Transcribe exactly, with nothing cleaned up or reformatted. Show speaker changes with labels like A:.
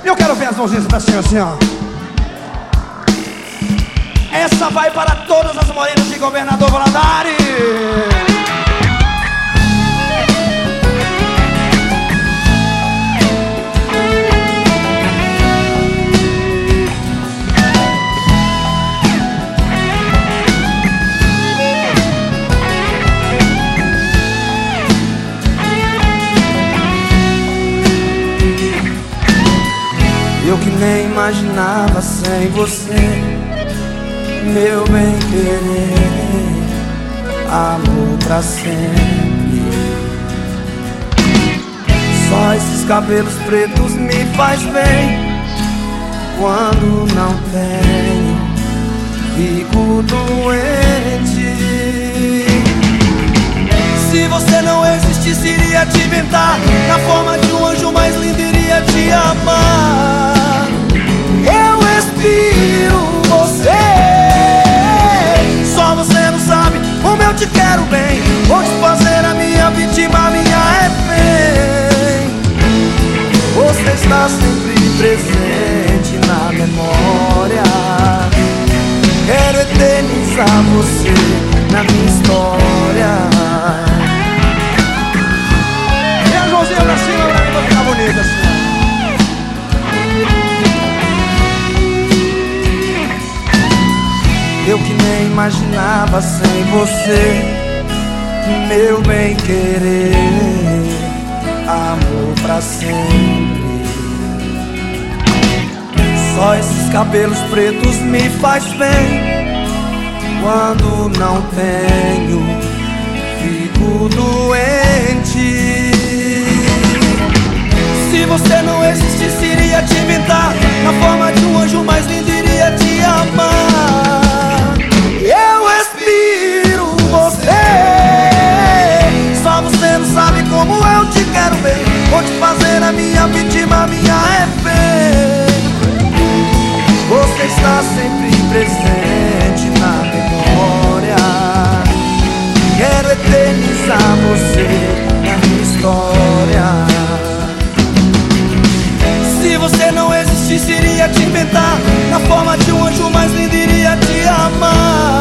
A: Eu quero ver as mãozinhas pra cima assim, ó. Essa vai para todas as morenas de Governador Valadares.
B: Eu que nem imaginava sem você, meu bem querer, amor pra sempre. Só esses cabelos pretos me faz bem. Quando não tenho, fico doente. Se você não existisse, iria te inventar na forma de um anjo mais lindo, iria te amar. Eu respiro você, só você não sabe como eu te quero bem. Vou te fazer a minha vítima, a minha refém. Você está sempre presente na memória. Quero eternizar você na minha história.
A: E as mãozinhas pra cima pra mim, pra ficar bonita assim.
B: Eu que nem imaginava sem você, meu bem querer, amor pra sempre. Só esses cabelos pretos me faz bem. Quando não tenho, fico doente. Se você não existisse, iria te inventar na forma de um anjo mais lindo, iria te amar. Eu respiro você, só você não sabe como eu te quero bem. Vou te fazer a minha vítima, a minha refém. Você está sempre presente na memória. Quero eternizar você na minha história. Se você não existisse, iria te inventar na forma de um anjo mais lindo, iria te amar.